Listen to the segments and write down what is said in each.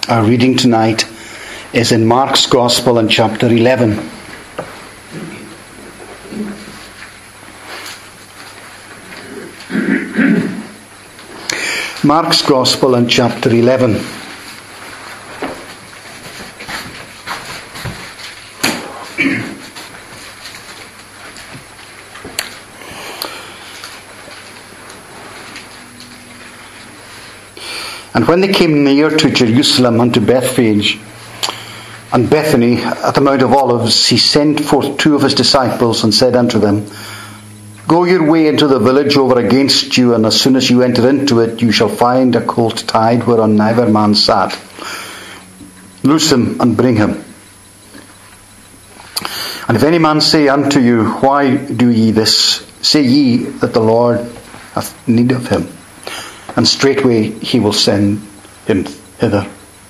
Our reading tonight is in Mark's Gospel in chapter 11. Mark's Gospel in chapter 11. And when they came near to Jerusalem and to Bethphage and Bethany at the Mount of Olives, he sent forth two of his disciples and said unto them, Go your way into the village over against you, and as soon as you enter into it, you shall find a colt tied whereon neither man sat. Loose him and bring him. And if any man say unto you, Why do ye this? Say ye that the Lord hath need of him, and straightway he will send him hither.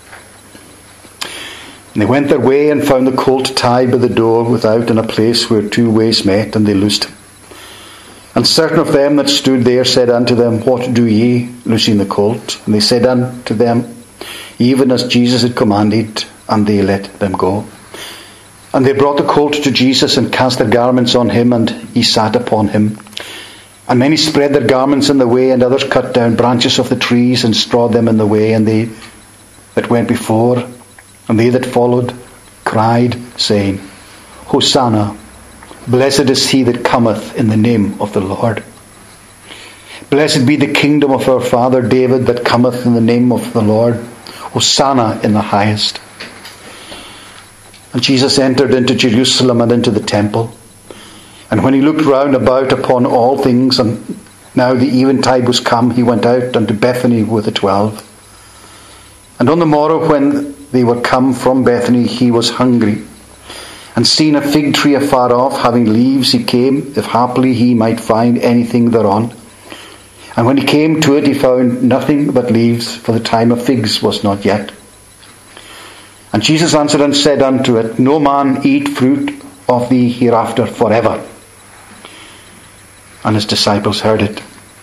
And they went their way and found the colt tied by the door without in a place where two ways met, and they loosed him. And certain of them that stood there said unto them, What do ye, loosing the colt? And they said unto them, Even as Jesus had commanded, and they let them go. And they brought the colt to Jesus, and cast their garments on him, and he sat upon him. And many spread their garments in the way, and others cut down branches of the trees, and strawed them in the way. And they that went before, and they that followed, cried, saying, Hosanna! Blessed is he that cometh in the name of the Lord. Blessed be the kingdom of our father David that cometh in the name of the Lord. Hosanna in the highest. And Jesus entered into Jerusalem and into the temple. And when he looked round about upon all things, and now the eventide was come, he went out unto Bethany with the 12. And on the morrow when they were come from Bethany, he was hungry. And seeing a fig tree afar off, having leaves, he came, if haply he might find anything thereon. And when he came to it, he found nothing but leaves, for the time of figs was not yet. And Jesus answered and said unto it, No man eat fruit of thee hereafter forever. And his disciples heard it.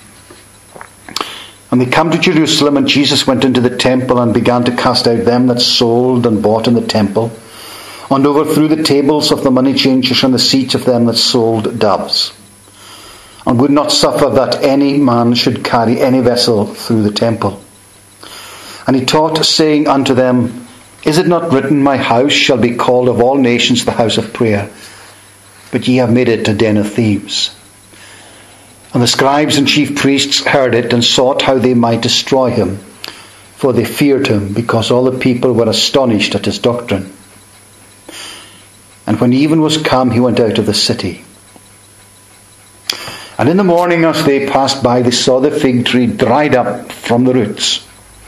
And they come to Jerusalem, and Jesus went into the temple, and began to cast out them that sold and bought in the temple, and overthrew the tables of the money changers and the seats of them that sold doves, and would not suffer that any man should carry any vessel through the temple. And he taught, saying unto them, Is it not written, My house shall be called of all nations the house of prayer? But ye have made it a den of thieves. And the scribes and chief priests heard it, and sought how they might destroy him, for they feared him, because all the people were astonished at his doctrine. And when even was come, he went out of the city. And in the morning as they passed by, they saw the fig tree dried up from the roots.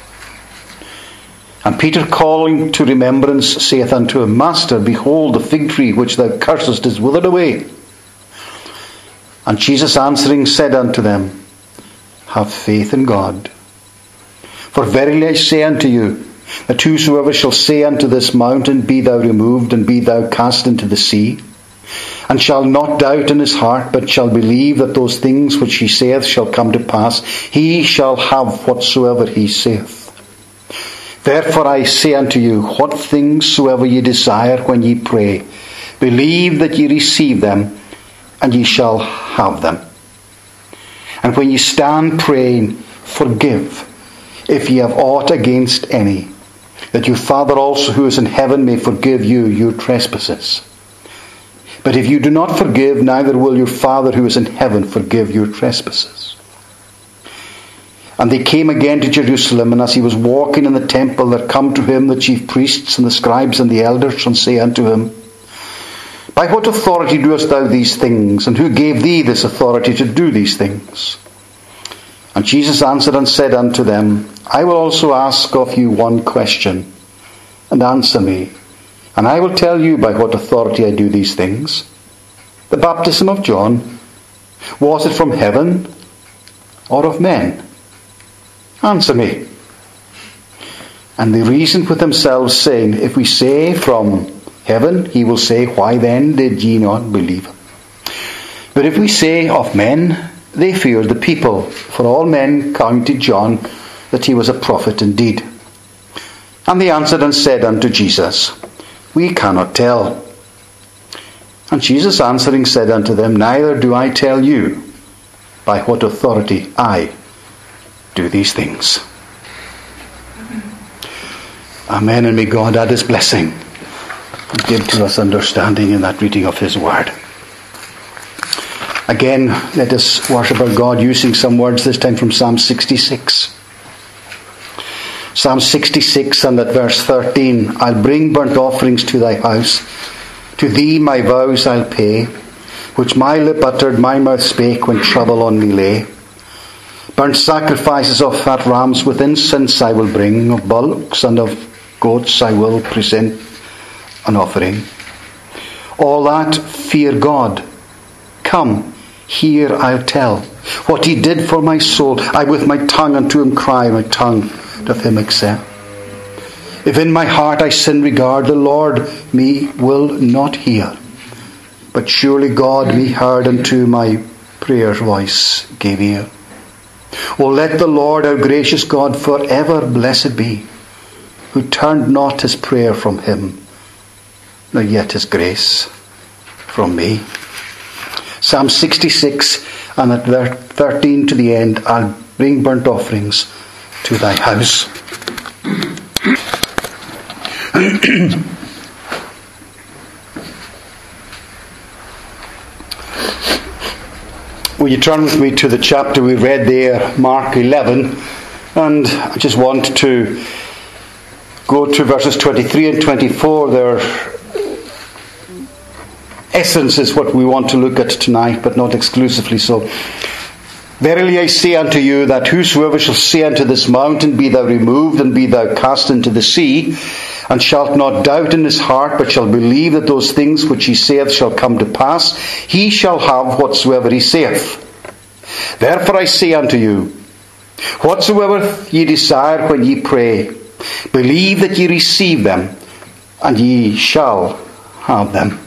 And Peter, calling to remembrance, saith unto him, Master, behold, the fig tree which thou cursest is withered away. And Jesus answering said unto them, Have faith in God. For verily I say unto you, that whosoever shall say unto this mountain, Be thou removed, and be thou cast into the sea, and shall not doubt in his heart, but shall believe that those things which he saith shall come to pass, he shall have whatsoever he saith. Therefore I say unto you, what things soever ye desire when ye pray, believe that ye receive them, and ye shall have them. And when ye stand praying, forgive, if ye have aught against any, that your Father also who is in heaven may forgive you your trespasses. But if you do not forgive, neither will your Father who is in heaven forgive your trespasses. And they came again to Jerusalem, and as he was walking in the temple, there come to him the chief priests and the scribes and the elders, and say unto him, By what authority doest thou these things? And who gave thee this authority to do these things? And Jesus answered and said unto them, I will also ask of you one question, and answer me, and I will tell you by what authority I do these things. The baptism of John, was it from heaven or of men? Answer me. And they reasoned with themselves, saying, If we say from heaven, he will say, Why then did ye not believe him? But if we say of men, they feared the people, for all men counted John that he was a prophet indeed. And they answered and said unto Jesus, We cannot tell. And Jesus answering said unto them, Neither do I tell you by what authority I do these things. Amen, and may God add his blessing and give to us understanding in that reading of his word. Again, let us worship our God using some words, this time from Psalm 66. Psalm 66 and at verse 13. I'll bring burnt offerings to thy house. To thee my vows I'll pay, which my lip uttered, my mouth spake, when trouble on me lay. Burnt sacrifices of fat rams with incense I will bring, of bullocks and of goats I will present an offering. All that fear God. Come, here I'll tell what he did for my soul. I with my tongue unto him cry, my tongue doth him accept. If in my heart I sin regard, the Lord me will not hear. But surely God me heard, unto my prayer's voice gave ear. O let the Lord, our gracious God, forever blessed be, who turned not his prayer from him, nor yet his grace from me. Psalm 66 and at verse 13 to the end. I'll bring burnt offerings to thy house. Will you turn with me to the chapter we read there, Mark 11, and I just want to go to verses 23 and 24. Their essence is what we want to look at tonight, but not exclusively so. Verily I say unto you, that whosoever shall say unto this mountain, Be thou removed, and be thou cast into the sea, and shalt not doubt in his heart, but shall believe that those things which he saith shall come to pass, he shall have whatsoever he saith. Therefore I say unto you, whatsoever ye desire when ye pray, believe that ye receive them, and ye shall have them.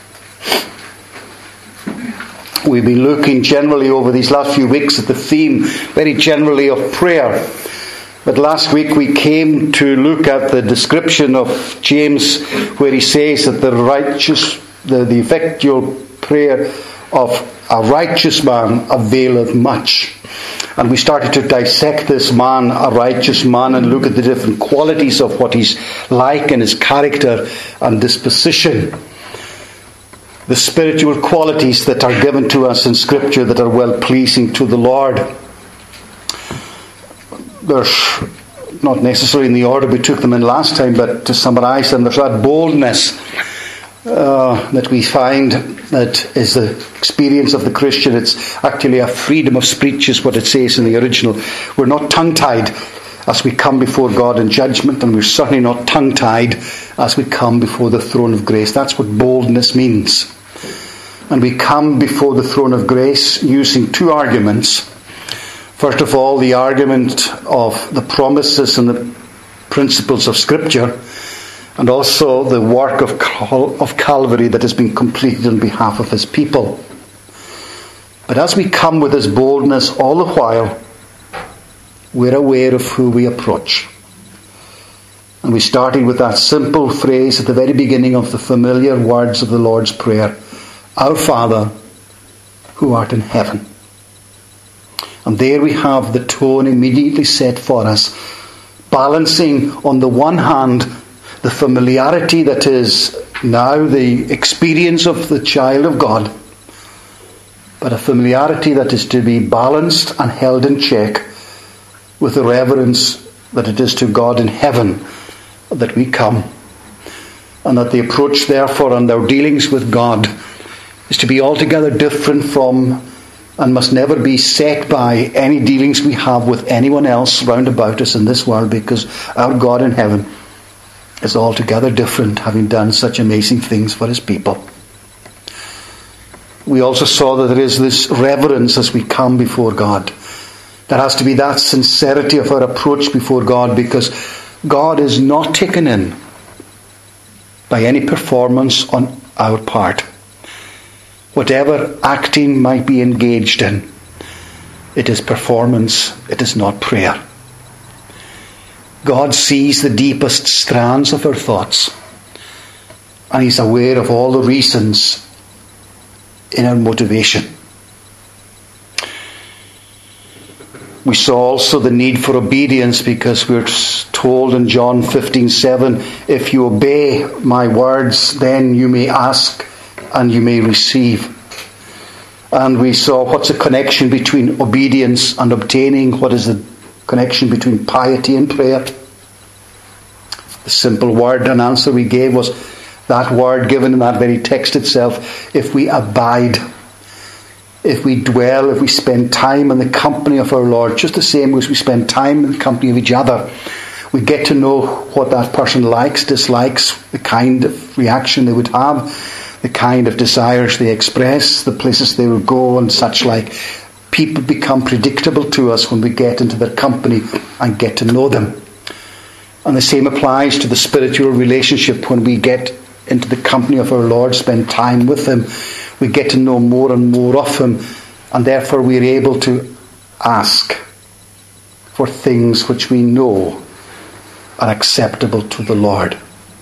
We've been looking generally over these last few weeks at the theme, very generally, of prayer. But last week we came to look at the description of James, where he says that the effectual prayer of a righteous man availeth much. And we started to dissect this man, a righteous man, and look at the different qualities of what he's like and his character and disposition. The spiritual qualities that are given to us in Scripture that are well pleasing to the Lord. There's not necessarily in the order we took them in last time, but to summarize them, there's that boldness that we find that is the experience of the Christian. It's actually a freedom of speech, is what it says in the original. We're not tongue-tied as we come before God in judgment, and we're certainly not tongue-tied as we come before the throne of grace. That's what boldness means. And we come before the throne of grace using two arguments. First of all, the argument of the promises and the principles of Scripture, and also the work of Calvary that has been completed on behalf of his people. But as we come with this boldness all the while, we're aware of who we approach. And we started with that simple phrase at the very beginning of the familiar words of the Lord's Prayer, Our Father, who art in heaven. And there we have the tone immediately set for us, balancing on the one hand the familiarity that is now the experience of the child of God, but a familiarity that is to be balanced and held in check with the reverence that it is to God in heaven that we come. And that the approach therefore and our dealings with God is to be altogether different from and must never be set by any dealings we have with anyone else round about us in this world, because our God in heaven is altogether different, having done such amazing things for his people. We also saw that there is this reverence as we come before God. There has to be that sincerity of our approach before God, because God is not taken in by any performance on our part. Whatever acting might be engaged in, it is performance, it is not prayer. God sees the deepest strands of our thoughts, and He's aware of all the reasons in our motivation. We saw also the need for obedience, because we're told in John 15:7, if you obey my words, then you may ask and you may receive. And we saw what's the connection between obedience and obtaining. What is the connection between piety and prayer? The simple word and answer we gave was that word given in that very text itself: if we abide, if we dwell, if we spend time in the company of our Lord, just the same as we spend time in the company of each other, we get to know what that person likes, dislikes, the kind of reaction they would have, the kind of desires they express, the places they will go and such like. People become predictable to us when we get into their company and get to know them. And the same applies to the spiritual relationship. When we get into the company of our Lord, spend time with Him, we get to know more and more of Him, and therefore we are able to ask for things which we know are acceptable to the Lord.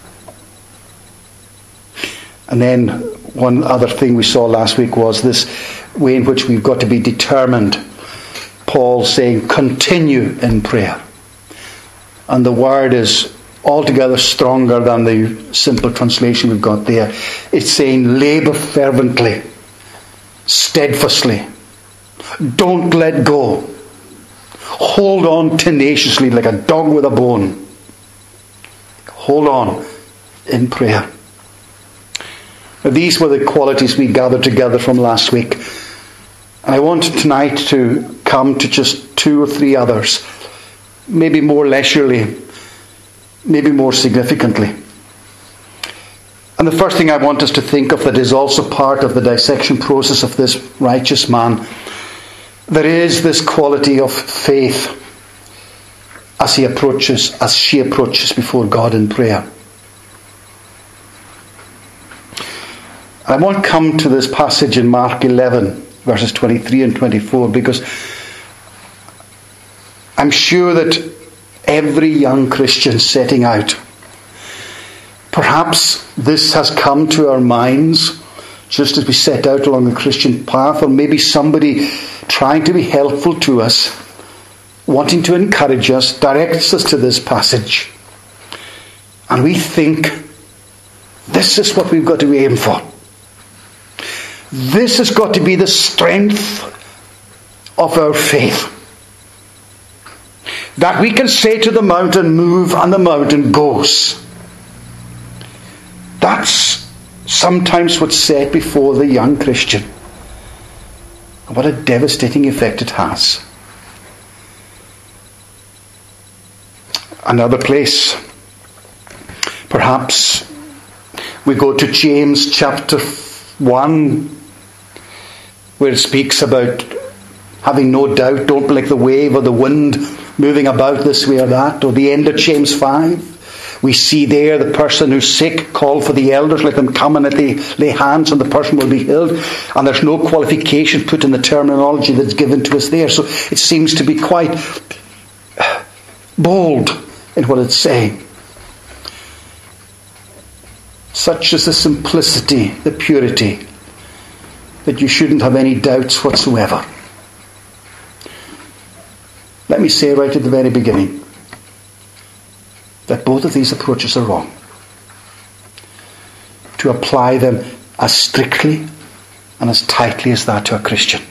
And then one other thing we saw last week was this way in which we've got to be determined. Paul saying, continue in prayer. And the word is altogether stronger than the simple translation we've got there. It's saying, labour fervently, steadfastly. Don't let go. Hold on tenaciously like a dog with a bone. Hold on in prayer. Now, these were the qualities we gathered together from last week. And I want tonight to come to just 2 or 3 others, maybe more leisurely, maybe more significantly. And the first thing I want us to think of that is also part of the dissection process of this righteous man, there is this quality of faith as she approaches before God in prayer. I want to come to this passage in Mark 11, verses 23 and 24, because I'm sure that every young Christian setting out, perhaps this has come to our minds just as we set out along the Christian path, or maybe somebody trying to be helpful to us, wanting to encourage us, directs us to this passage. And we think, this is what we've got to aim for. This has got to be the strength of our faith. That we can say to the mountain, move, and the mountain goes. That's sometimes what's said before the young Christian. And what a devastating effect it has. Another place, perhaps we go to James chapter 1, where it speaks about having no doubt, don't be like the wave or the wind moving about this way or that. Or the end of James 5, we see there the person who's sick, call for the elders, let them come and let they lay hands and the person will be healed. And there's no qualification put in the terminology that's given to us there. So it seems to be quite bold in what it's saying. Such is the simplicity, the purity, that you shouldn't have any doubts whatsoever. Let me say right at the very beginning that both of these approaches are wrong. To apply them as strictly and as tightly as that to a Christian.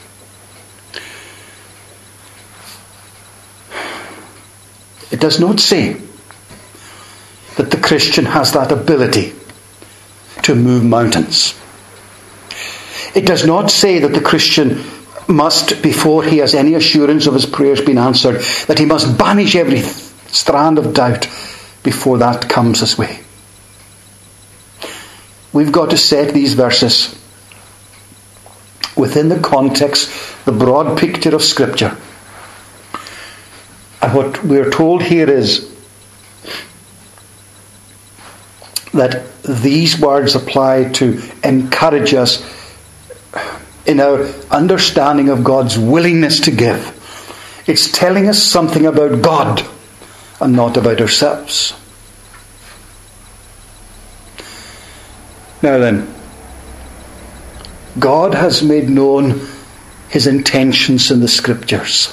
It does not say that the Christian has that ability to move mountains. It does not say that the Christian must, before he has any assurance of his prayers being answered, that he must banish every strand of doubt before that comes his way. We've got to set these verses within the context, the broad picture of Scripture. And what we're told here is that these words apply to encourage us in our understanding of God's willingness to give. It's telling us something about God and not about ourselves. Now then, God has made known his intentions in the Scriptures.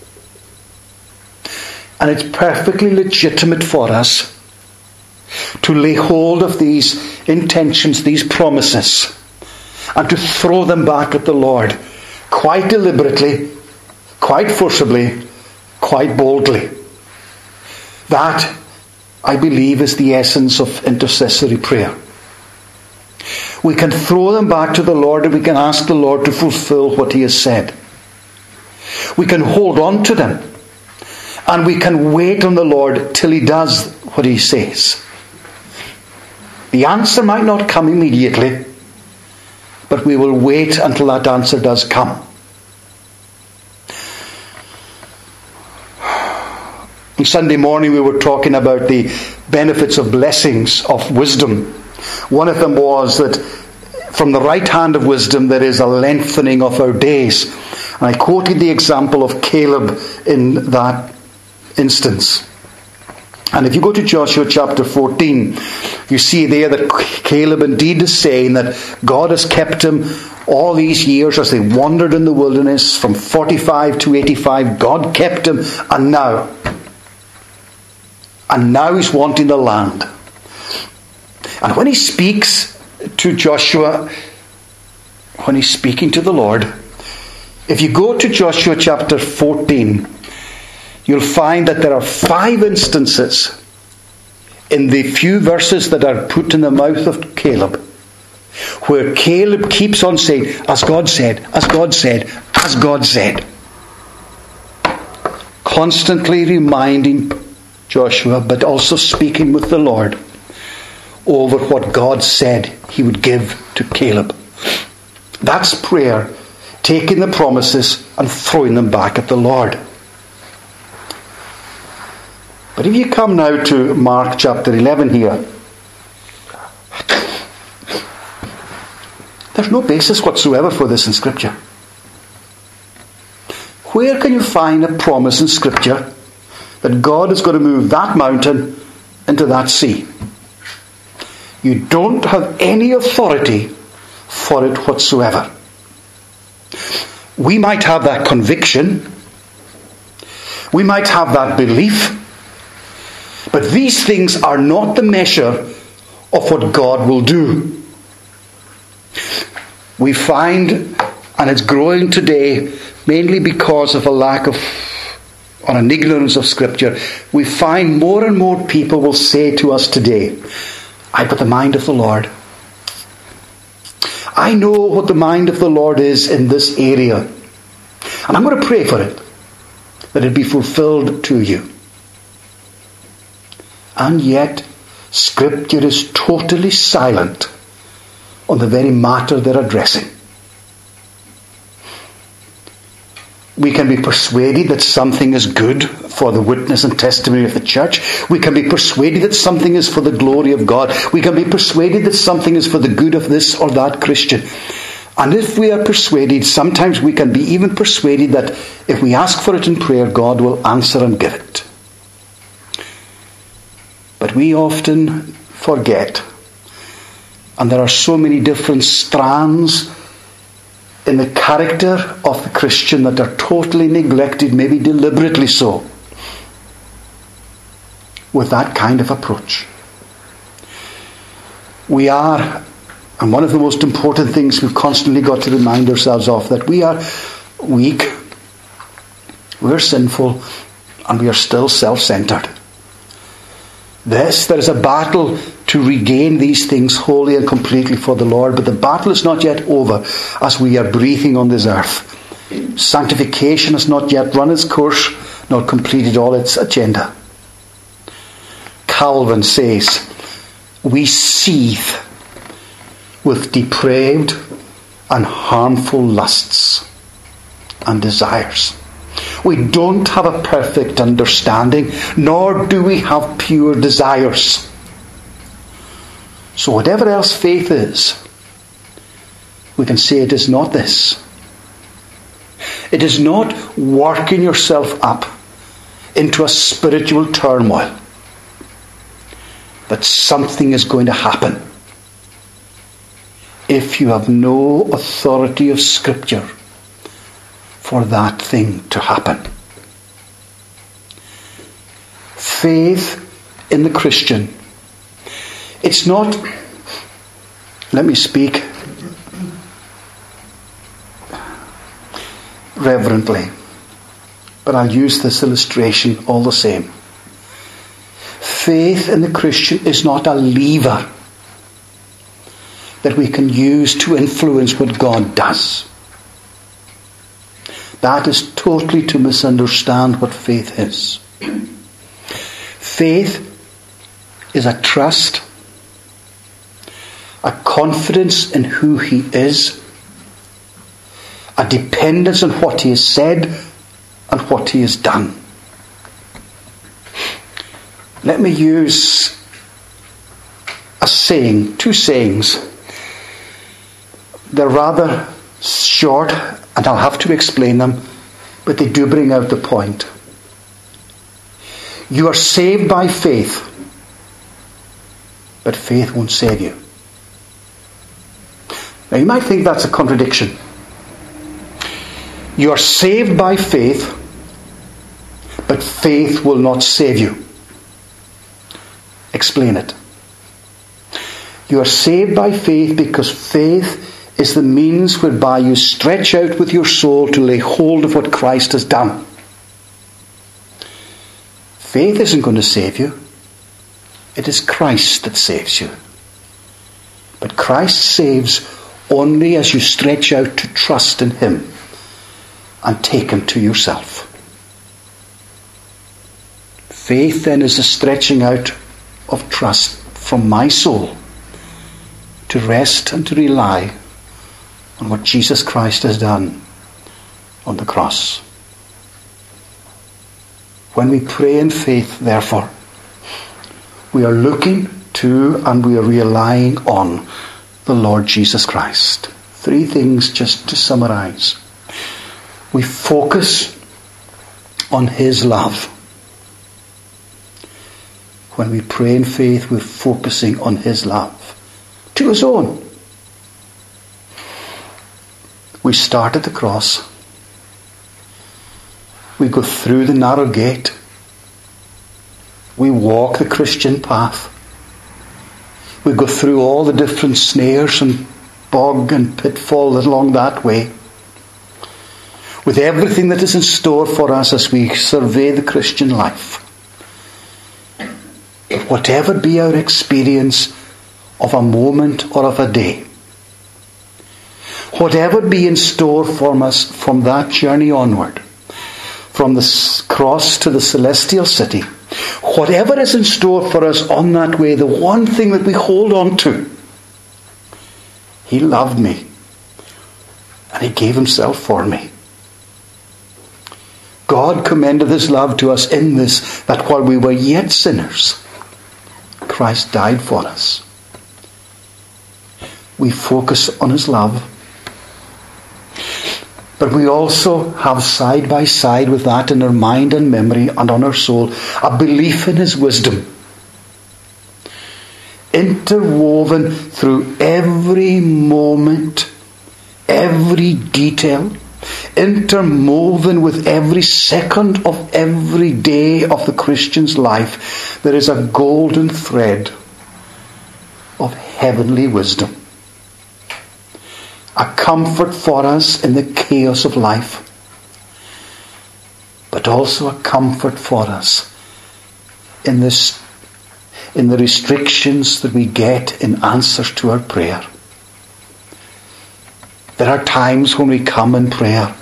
And it's perfectly legitimate for us to lay hold of these intentions, these promises, and to throw them back at the Lord quite deliberately, quite forcibly, quite boldly. That, I believe, is the essence of intercessory prayer. We can throw them back to the Lord and we can ask the Lord to fulfill what he has said. We can hold on to them and we can wait on the Lord till he does what he says. The answer might not come immediately, but we will wait until that answer does come. On Sunday morning we were talking about the benefits of blessings of wisdom. One of them was that from the right hand of wisdom there is a lengthening of our days. And I quoted the example of Caleb in that instance. And if you go to Joshua chapter 14, you see there that Caleb indeed is saying that God has kept him all these years as they wandered in the wilderness from 45 to 85. God kept him, and now he's wanting the land. And when he speaks to Joshua, when he's speaking to the Lord, if you go to Joshua chapter 14, you'll find that there are 5 instances in the few verses that are put in the mouth of Caleb, where Caleb keeps on saying, as God said, as God said, as God said. Constantly reminding Joshua, but also speaking with the Lord over what God said he would give to Caleb. That's prayer, taking the promises and throwing them back at the Lord. But if you come now to Mark chapter 11 here, there's no basis whatsoever for this in Scripture. Where can you find a promise in Scripture that God is going to move that mountain into that sea? You don't have any authority for it whatsoever. We might have that conviction. We might have that belief. But these things are not the measure of what God will do. We find, and it's growing today, mainly because of a lack of, or an ignorance of Scripture, we find more and more people will say to us today, I've got the mind of the Lord. I know what the mind of the Lord is in this area. And I'm going to pray for it, that it be fulfilled to you. And yet, Scripture is totally silent on the very matter they're addressing. We can be persuaded that something is good for the witness and testimony of the church. We can be persuaded that something is for the glory of God. We can be persuaded that something is for the good of this or that Christian. And if we are persuaded, sometimes we can be even persuaded that if we ask for it in prayer, God will answer and give it. But we often forget, and there are so many different strands in the character of the Christian that are totally neglected, maybe deliberately so, with that kind of approach. We are, and one of the most important things we've constantly got to remind ourselves of, that we are weak, we're sinful, and we are still self-centered. Yes, there is a battle to regain these things wholly and completely for the Lord, but the battle is not yet over as we are breathing on this earth. Sanctification has not yet run its course, nor completed all its agenda. Calvin says, we seethe with depraved and harmful lusts and desires. We don't have a perfect understanding, nor do we have pure desires. So whatever else faith is, we can say it is not this. It is not working yourself up into a spiritual turmoil, that something is going to happen if you have no authority of Scripture for that thing to happen. Faith in the Christian. It's not, let me speak reverently, but I'll use this illustration all the same. Faith in the Christian is not a lever that we can use to influence what God does. That is totally to misunderstand what faith is. Faith is a trust, a confidence in who He is, a dependence on what He has said and what He has done. Let me use a saying, two sayings. They're rather short and I'll have to explain them, but they do bring out the point. You are saved by faith, but faith won't save you. Now you might think that's a contradiction. You are saved by faith, but faith will not save you. Explain it. You are saved by faith because faith is the means whereby you stretch out with your soul to lay hold of what Christ has done. Faith isn't going to save you. It is Christ that saves you. But Christ saves only as you stretch out to trust in Him and take Him to yourself. Faith then is a stretching out of trust from my soul to rest and to rely on what Jesus Christ has done on the cross. When we pray in faith, therefore, we are looking to and we are relying on the Lord Jesus Christ. Three things just to summarize. We focus on His love. When we pray in faith, we're focusing on His love to His own. We start at the cross. We go through the narrow gate. We walk the Christian path. We go through all the different snares and bog and pitfall along that way, with everything that is in store for us as we survey the Christian life. But whatever be our experience of a moment or of a day, whatever be in store for us from that journey onward, from the cross to the celestial city, whatever is in store for us on that way, the one thing that we hold on to, He loved me and He gave Himself for me. God commended His love to us in this, that while we were yet sinners, Christ died for us. We focus on His love, but we also have side by side with that in our mind and memory and on our soul a belief in His wisdom, interwoven through every moment, every detail, interwoven with every second of every day of the Christian's life. There is a golden thread of heavenly wisdom, a comfort for us in the chaos of life, but also a comfort for us in the restrictions that we get in answers to our prayer. There are times when we come in prayer.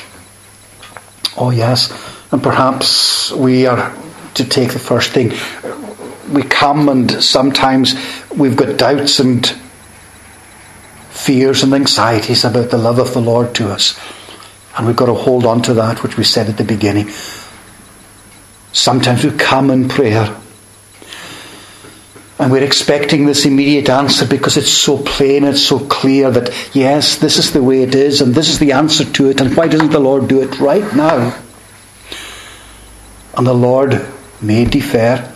Oh yes, and perhaps we are to take the first thing. We come and sometimes we've got doubts and fears and anxieties about the love of the Lord to us. And we've got to hold on to that which we said at the beginning. Sometimes we come in prayer and we're expecting this immediate answer because it's so plain, it's so clear that yes, this is the way it is and this is the answer to it, and why doesn't the Lord do it right now? And the Lord may defer,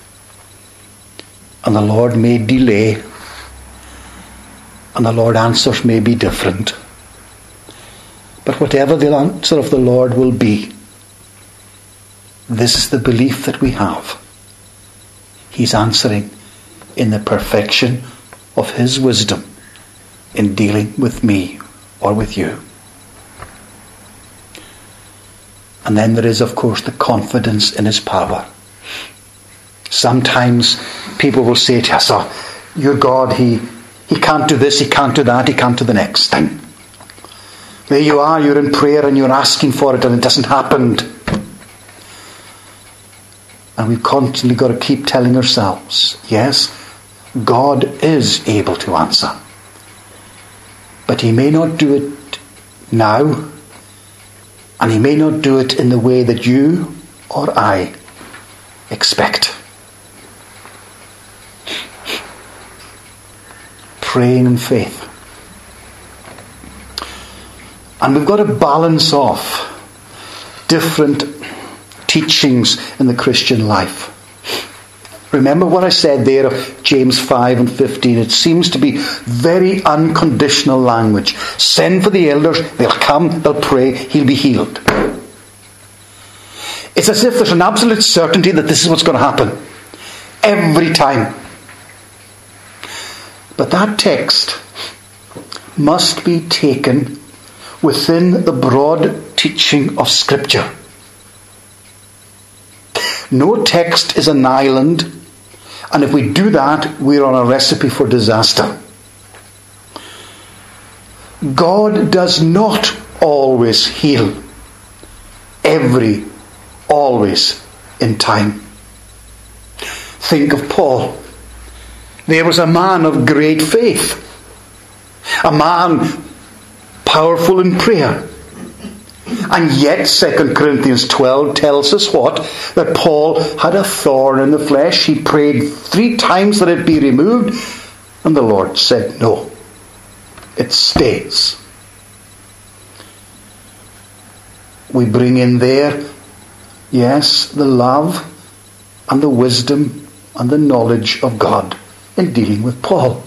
and the Lord may delay, and the Lord's answers may be different. But whatever the answer of the Lord will be, this is the belief that we have. He's answering in the perfection of His wisdom in dealing with me or with you. And then there is, of course, the confidence in His power. Sometimes people will say to us, "Oh, your God, He can't do this, He can't do that, He can't do the next thing." There you are, you're in prayer and you're asking for it and it doesn't happen. And we've constantly got to keep telling ourselves, yes, God is able to answer. But He may not do it now, and He may not do it in the way that you or I expect. Praying in faith. And we've got to balance off different teachings in the Christian life. Remember what I said there of James 5 and 15. It seems to be very unconditional language. Send for the elders, they'll come, they'll pray, he'll be healed. It's as if there's an absolute certainty that this is what's going to happen. Every time. But that text must be taken within the broad teaching of Scripture. No text is an island, and if we do that, we're on a recipe for disaster. God does not always heal. Always in time. Think of Paul. There was a man of great faith. A man powerful in prayer. And yet 2 Corinthians 12 tells us what? That Paul had a thorn in the flesh. He prayed 3 times that it be removed. And the Lord said, no, it stays. We bring in there, yes, the love and the wisdom and the knowledge of God in dealing with Paul.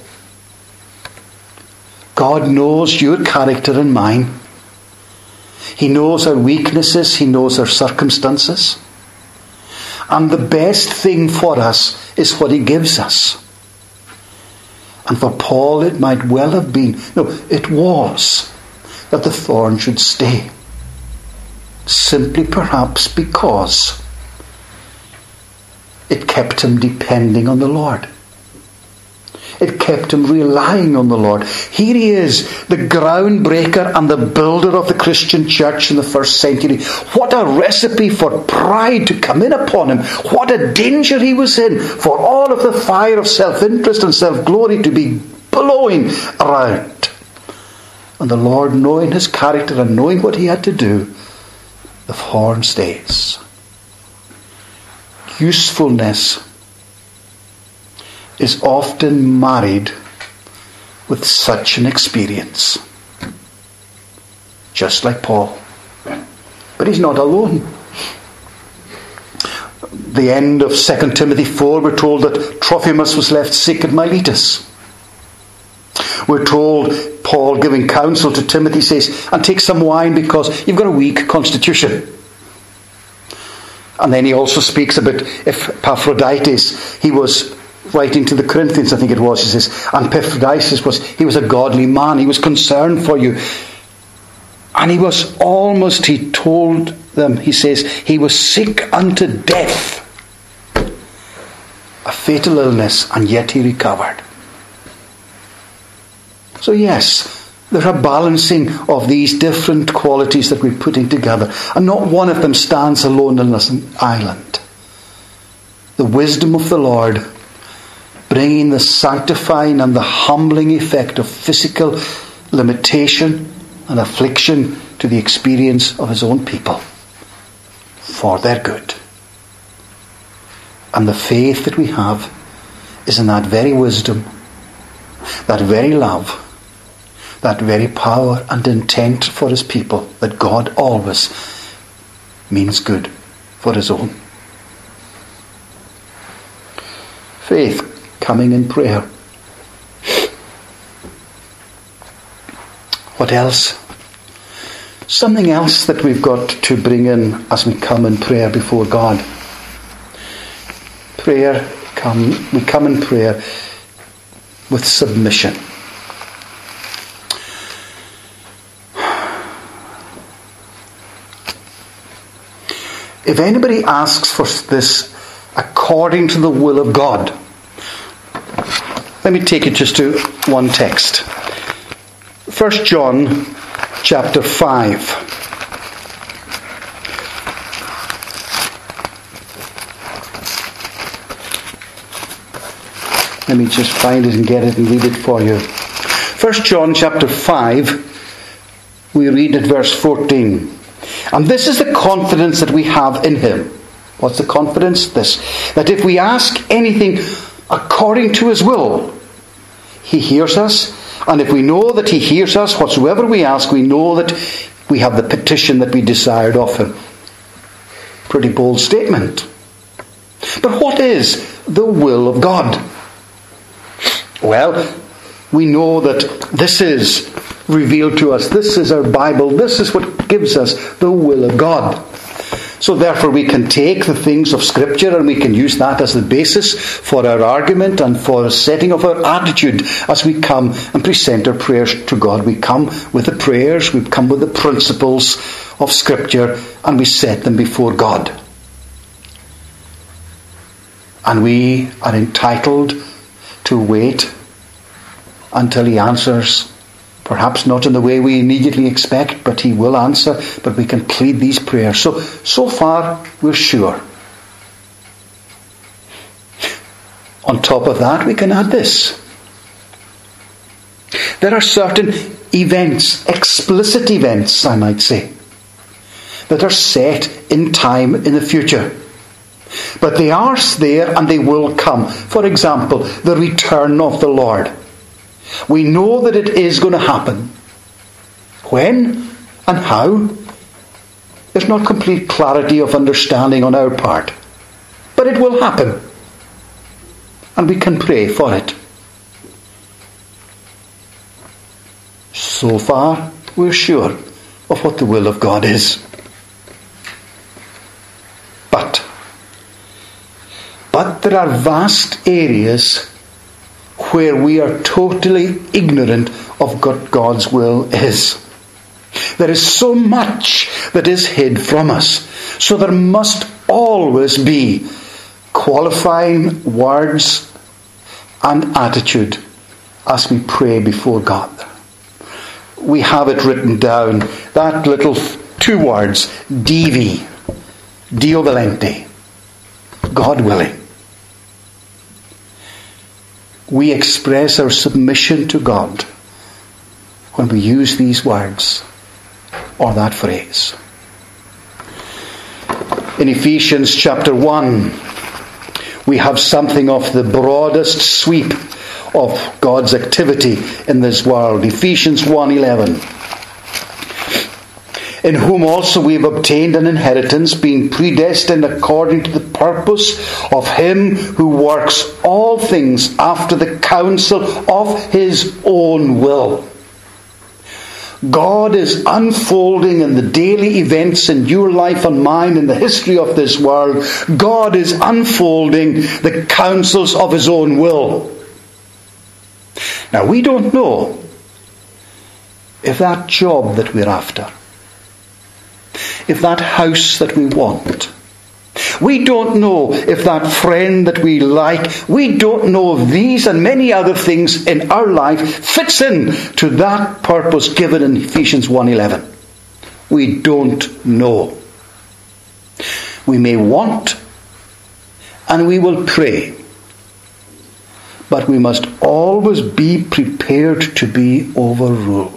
God knows your character and mine. He knows our weaknesses. He knows our circumstances. And the best thing for us is what He gives us. And for Paul it might well have been, no, it was, that the thorn should stay. Simply perhaps because it kept him depending on the Lord. It kept him relying on the Lord. Here he is, the groundbreaker and the builder of the Christian church in the first century. What a recipe for pride to come in upon him. What a danger he was in for all of the fire of self-interest and self-glory to be blowing around. And the Lord, knowing his character and knowing what he had to do, the thorn stays. Usefulness is often married with such an experience. Just like Paul. But he's not alone. The end of 2 Timothy 4, we're told that Trophimus was left sick at Miletus. We're told, Paul giving counsel to Timothy says, and take some wine because you've got a weak constitution. And then he also speaks about Epaphroditus. He was writing to the Corinthians, I think it was, he says, and Epaphroditus was a godly man. He was concerned for you. And he was almost, he told them, he says, he was sick unto death. A fatal illness, and yet he recovered. So yes, there's a balancing of these different qualities that we're putting together. And not one of them stands alone on an island. The wisdom of the Lord, bringing the sanctifying and the humbling effect of physical limitation and affliction to the experience of his own people for their good. And the faith that we have is in that very wisdom, that very love, that very power and intent for his people, that God always means good for his own. Faith coming in prayer. What else? Something else that we've got to bring in as we come in prayer before God. We come in prayer with submission. If anybody asks for this according to the will of God, let me take it just to one text. 1 John chapter 5. Let me just find it and get it and read it for you. 1 John chapter 5, we read at verse 14. And this is the confidence that we have in him. What's the confidence? This. That if we ask anything according to his will, he hears us. And if we know that he hears us, whatsoever we ask, we know that we have the petition that we desired of him. Pretty bold statement. But what is the will of God? Well, we know that this is revealed to us. This is our Bible. This is what gives us the will of God. So therefore we can take the things of Scripture and we can use that as the basis for our argument and for the setting of our attitude as we come and present our prayers to God. We come with the prayers, we come with the principles of Scripture, and we set them before God. And we are entitled to wait until he answers. Perhaps not in the way we immediately expect, but he will answer. But we can plead these prayers. So far, we're sure. On top of that, we can add this. There are certain events, explicit events, I might say, that are set in time in the future. But they are there and they will come. For example, the return of the Lord. We know that it is going to happen. When and how? There's not complete clarity of understanding on our part. But it will happen. And we can pray for it. So far, we're sure of what the will of God is. But there are vast areas where we are totally ignorant of what God's will is. There is so much that is hid from us. So there must always be qualifying words and attitude as we pray before God. We have it written down, that little two words, Divi, Dio volente, God willing. We express our submission to God when we use these words or that phrase. In Ephesians chapter 1, we have something of the broadest sweep of God's activity in this world. Ephesians 1:11. In whom also we have obtained an inheritance, being predestined according to the purpose of him who works all things after the counsel of his own will. God is unfolding in the daily events in your life and mine, in the history of this world. God is unfolding the counsels of his own will. Now, we don't know if that job that we're after, if that house that we want, we don't know if that friend that we like, we don't know if these and many other things in our life fits in to that purpose given in Ephesians 1:11. We don't know. We may want and we will pray, but we must always be prepared to be overruled.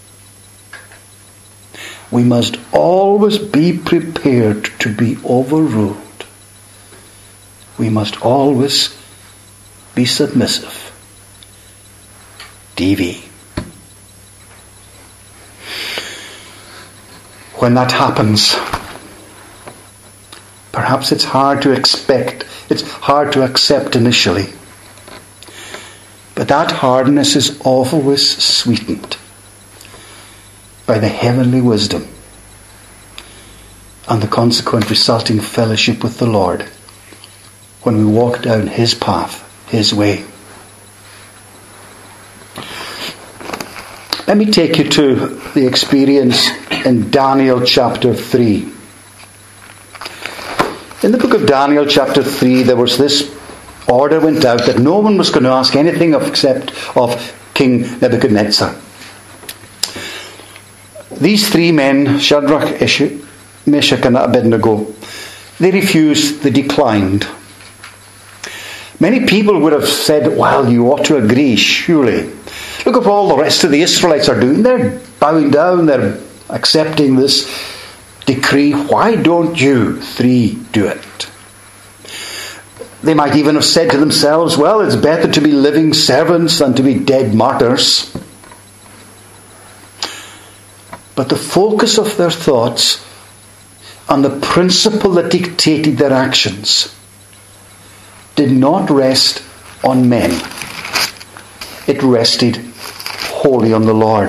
We must always be prepared to be overruled. We must always be submissive. DV. When that happens, perhaps it's hard to expect It's hard to accept initially. But that hardness is always sweetened by the heavenly wisdom and the consequent resulting fellowship with the Lord when we walk down His path, His way. Let me take you to the experience in Daniel chapter 3. In the book of Daniel chapter 3, there was this order went out that no one was going to ask anything except of King Nebuchadnezzar. These three men, Shadrach, Meshach and Abednego, they refused, they declined. Many people would have said, well, you ought to agree, surely. Look at what all the rest of the Israelites are doing. They're bowing down, they're accepting this decree. Why don't you three do it? They might even have said to themselves, well, it's better to be living servants than to be dead martyrs. But the focus of their thoughts and the principle that dictated their actions did not rest on men. It rested wholly on the Lord.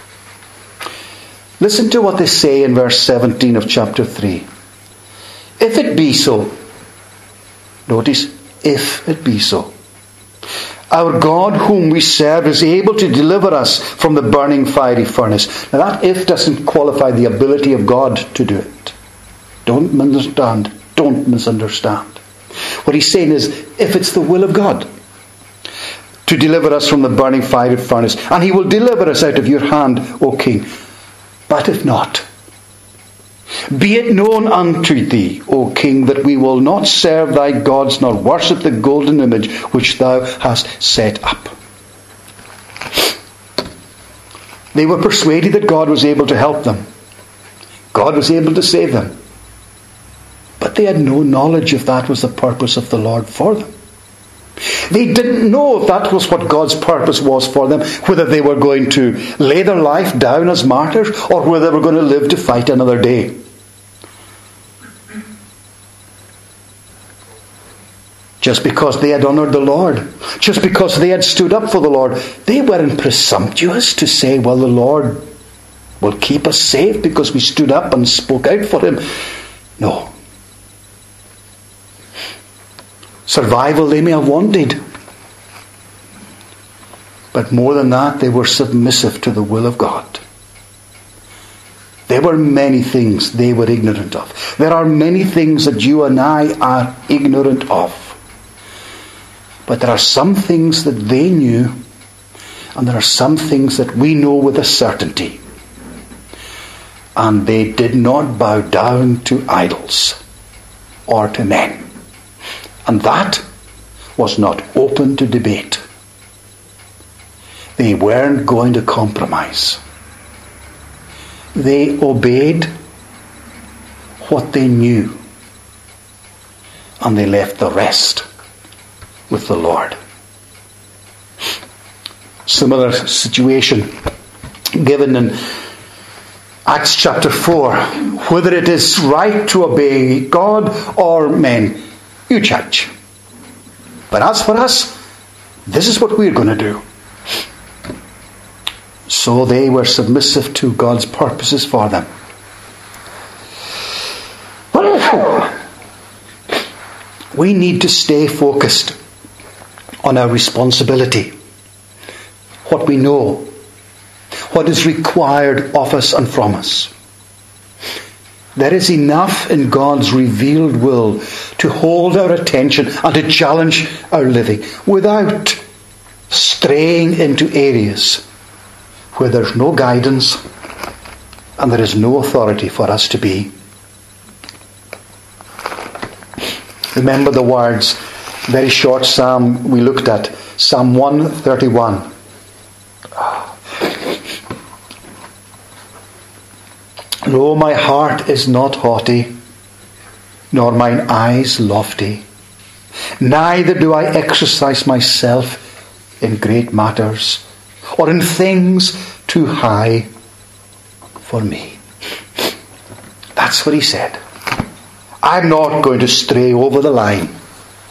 Listen to what they say in verse 17 of chapter 3. If it be so, notice, if it be so, our God whom we serve is able to deliver us from the burning fiery furnace. Now that if doesn't qualify the ability of God to do it. Don't misunderstand. Don't misunderstand. What he's saying is, if it's the will of God to deliver us from the burning fiery furnace, and He will deliver us out of your hand, O King. But if not, be it known unto thee, O King, that we will not serve thy gods, nor worship the golden image which thou hast set up. They were persuaded that God was able to help them. God was able to save them. But they had no knowledge if that was the purpose of the Lord for them. They didn't know if that was what God's purpose was for them, whether they were going to lay their life down as martyrs or whether they were going to live to fight another day. Just because they had honoured the Lord, just because they had stood up for the Lord, they weren't presumptuous to say, well, the Lord will keep us safe because we stood up and spoke out for Him. No. Survival they may have wanted. But more than that, they were submissive to the will of God. There were many things they were ignorant of. There are many things that you and I are ignorant of. But there are some things that they knew, and there are some things that we know with a certainty. And they did not bow down to idols or to men. And that was not open to debate. They weren't going to compromise. They obeyed what they knew. And they left the rest with the Lord. Similar situation given in Acts chapter 4. Whether it is right to obey God or men, you judge. But as for us, this is what we're going to do. So they were submissive to God's purposes for them. We need to stay focused on our responsibility, what we know, what is required of us and from us. There is enough in God's revealed will to hold our attention and to challenge our living without straying into areas where there's no guidance and there is no authority for us to be. Remember the words, very short psalm we looked at, Psalm 131. No, my heart is not haughty, nor mine eyes lofty. Neither do I exercise myself in great matters, or in things too high for me. That's what he said. I'm not going to stray over the line.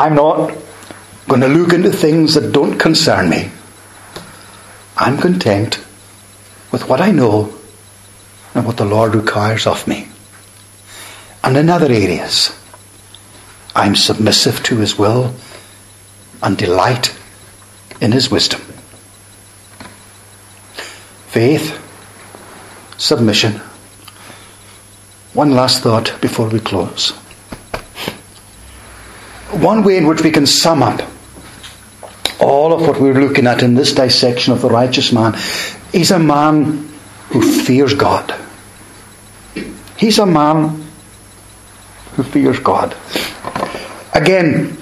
I'm not going to look into things that don't concern me. I'm content with what I know and what the Lord requires of me. And in other areas, I'm submissive to his will and delight in his wisdom. Faith, submission. One last thought before we close. One way in which we can sum up all of what we're looking at in this dissection of the righteous man is a man who fears God. He's a man who fears God. Again,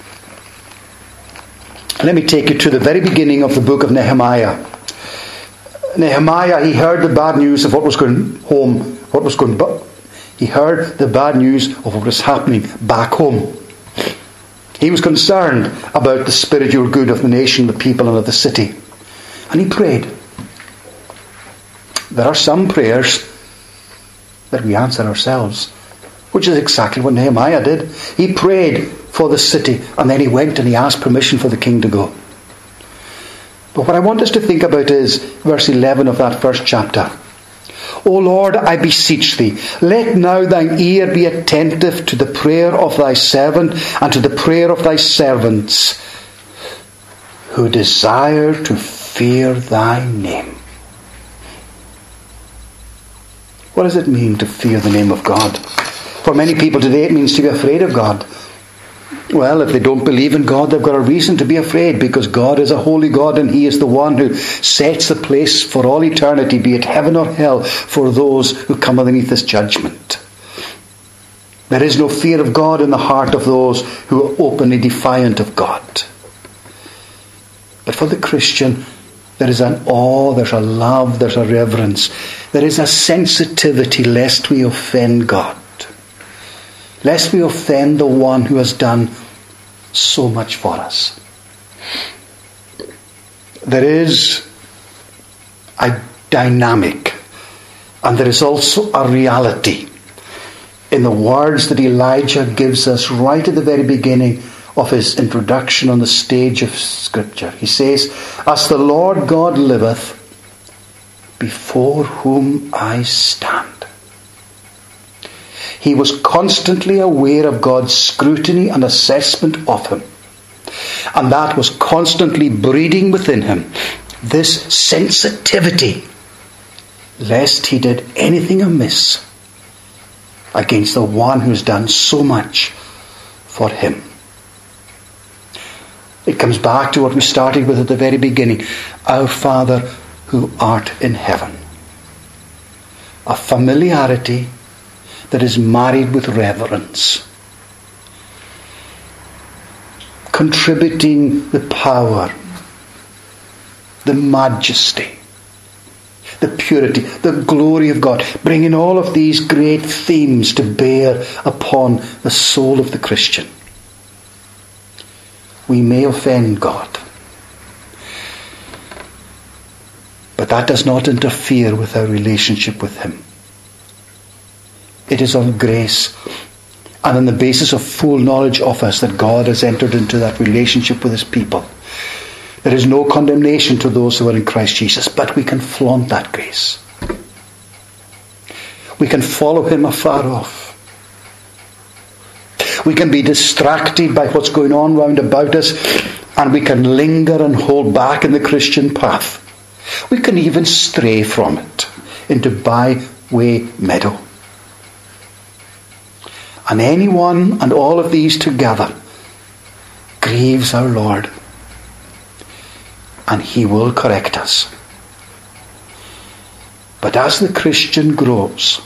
let me take you to the very beginning of the book of Nehemiah. Nehemiah, he heard the bad news of what was going home, he heard the bad news of what was happening back home. He was concerned about the spiritual good of the nation, the people, and of the city. And he prayed. There are some prayers that we answer ourselves, which is exactly what Nehemiah did. He prayed for the city, and then he went and he asked permission for the king to go. But what I want us to think about is verse 11 of that first chapter. O Lord, I beseech thee, let now thine ear be attentive to the prayer of thy servant and to the prayer of thy servants who desire to fear thy name. What does it mean to fear the name of God? For many people today it means to be afraid of God. Well, if they don't believe in God, they've got a reason to be afraid, because God is a holy God and he is the one who sets the place for all eternity, be it heaven or hell, for those who come underneath his judgment. There is no fear of God in the heart of those who are openly defiant of God. But for the Christian, there is an awe, there's a love, there's a reverence. There is a sensitivity lest we offend God. Lest we offend the one who has done so much for us. There is a dynamic, and there is also a reality in the words that Elijah gives us right at the very beginning of his introduction on the stage of Scripture. He says, "As the Lord God liveth, before whom I stand." He was constantly aware of God's scrutiny and assessment of him. And that was constantly breeding within him this sensitivity, lest he did anything amiss against the one who's done so much for him. It comes back to what we started with at the very beginning. Our Father who art in heaven. A familiarity that is married with reverence, contributing the power, the majesty, the purity, the glory of God, bringing all of these great themes to bear upon the soul of the Christian. We may offend God, but that does not interfere with our relationship with him. It is on grace and on the basis of full knowledge of us that God has entered into that relationship with his people. There is no condemnation to those who are in Christ Jesus, but we can flaunt that grace. We can follow him afar off. We can be distracted by what's going on round about us, and we can linger and hold back in the Christian path. We can even stray from it into byway meadow. And any one and all of these together grieves our Lord. And he will correct us. But as the Christian grows,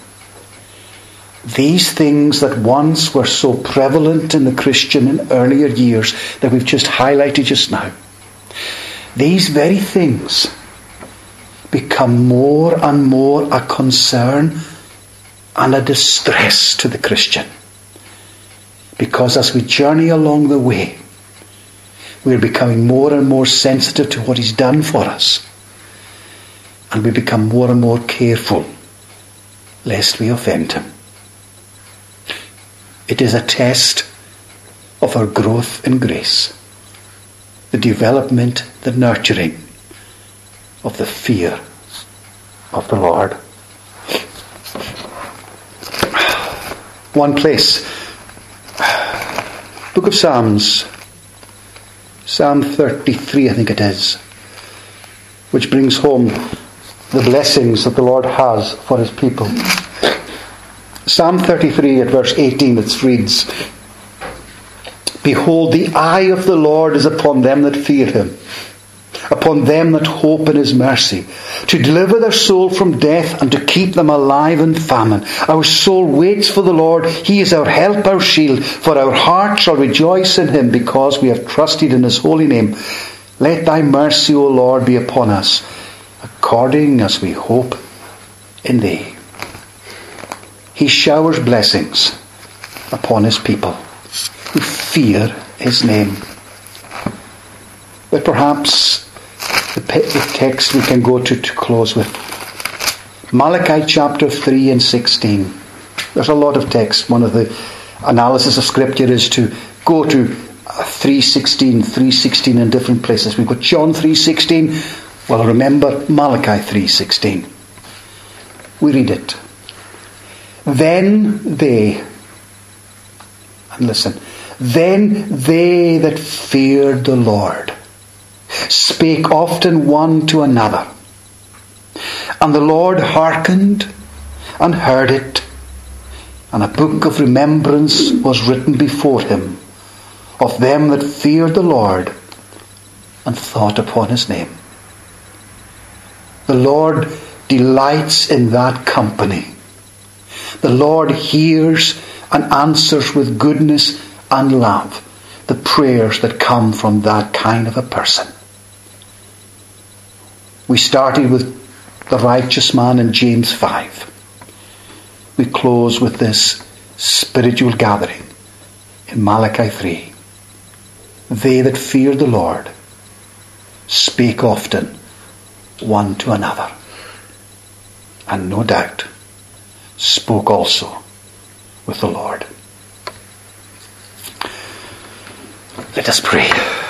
these things that once were so prevalent in the Christian in earlier years that we've just highlighted just now, these very things become more and more a concern and a distress to the Christian. Because as we journey along the way, we're becoming more and more sensitive to what he's done for us. And we become more and more careful lest we offend him. It is a test of our growth in grace, the development, the nurturing of the fear of the Lord. One place, Book of Psalms, Psalm 33 I think it is, which brings home the blessings that the Lord has for his people. Psalm 33 at verse 18 it reads, "Behold, the eye of the Lord is upon them that fear him, upon them that hope in his mercy, to deliver their soul from death and to keep them alive in famine. Our soul waits for the Lord. He is our help, our shield. For our heart shall rejoice in him, because we have trusted in his holy name. Let thy mercy, O Lord, be upon us, according as we hope in thee." He showers blessings upon his people who fear his name. But perhaps the text we can go to close with, Malachi chapter 3 and 16. There's a lot of text. One of the analysis of Scripture is to go to 3:16 in different places. We've got John 3:16. Well, remember Malachi 3:16. We read it. Then they that feared the Lord spake often one to another, and the Lord hearkened and heard it, and a book of remembrance was written before him of them that feared the Lord and thought upon his name. The Lord delights in that company. The Lord hears and answers with goodness and love the prayers that come from that kind of a person. We started with the righteous man in James 5. We close with this spiritual gathering in Malachi 3. They that fear the Lord spake often one to another, and no doubt spoke also with the Lord. Let us pray.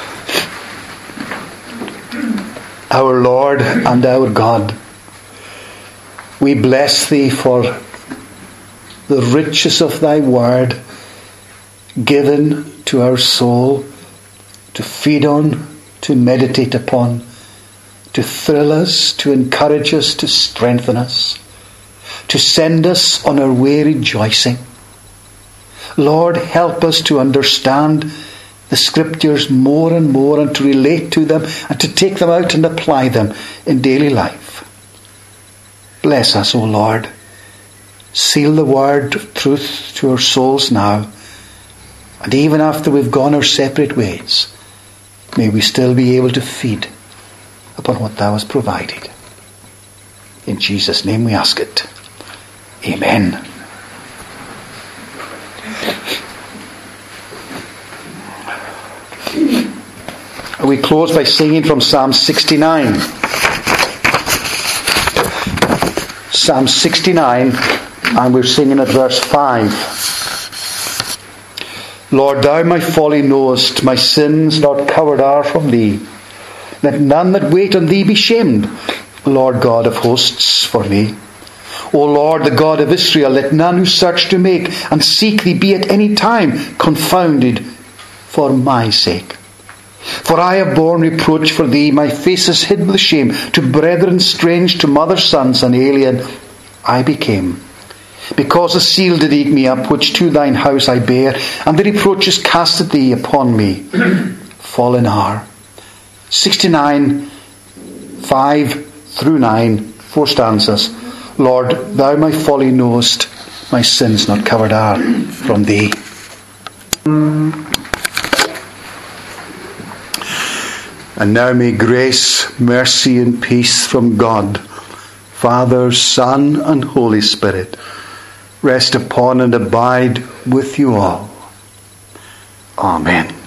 Our Lord and our God, we bless thee for the riches of thy word given to our soul to feed on, to meditate upon, to thrill us, to encourage us, to strengthen us, to send us on our way rejoicing. Lord, help us to understand the Scriptures more and more, and to relate to them, and to take them out and apply them in daily life. Bless us, O Lord. Seal the word of truth to our souls now, and even after we've gone our separate ways, may we still be able to feed upon what thou hast provided. In Jesus' name we ask it. Amen. We close by singing from Psalm 69. Psalm 69, and we're singing at verse 5. Lord, thou my folly knowest, my sins not covered are from thee. Let none that wait on thee be shamed, Lord God of hosts, for me. O Lord, the God of Israel, let none who search to make and seek thee be at any time confounded for my sake. For I have borne reproach for thee, my face is hid with shame. To brethren strange, to mother's sons, an alien I became. Because a seal did eat me up, which to thine house I bear, and the reproaches cast at thee upon me. Fallen hour. 69, 5 through 9, 4 stanzas. Lord, thou my folly knowest, my sins not covered are from thee. And now may grace, mercy and peace from God, Father, Son and Holy Spirit rest upon and abide with you all. Amen.